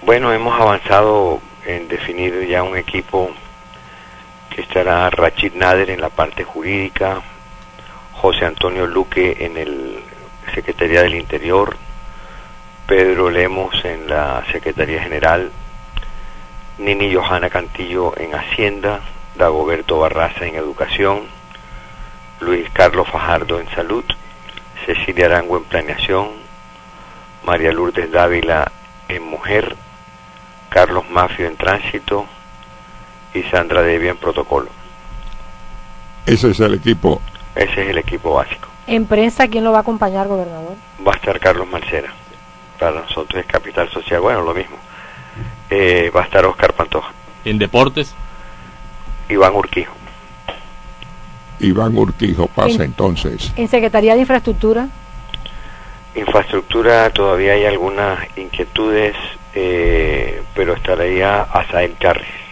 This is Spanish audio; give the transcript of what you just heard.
Bueno, hemos avanzado en definir ya un equipo que estará Rachid Nader en la parte jurídica, José Antonio Luque en el Secretaría del Interior, Pedro Lemos en la Secretaría General, Nini Johanna Cantillo en Hacienda, Dagoberto Barraza en Educación, Luis Carlos Fajardo en Salud, Cecilia Arango en Planeación, María Lourdes Dávila en Mujer, Carlos Mafio en Tránsito y Sandra Devia en Protocolo. Ese es el equipo. Ese es el equipo básico. En prensa, ¿quién lo va a acompañar, gobernador? Va a estar Carlos Marcera. Para nosotros es Capital Social, bueno, lo mismo. Va a estar Oscar Pantoja. En deportes, Iván Urquijo. Iván Urquijo pasa entonces. En Secretaría de Infraestructura. Infraestructura todavía hay algunas inquietudes, pero estaría Asael Charris.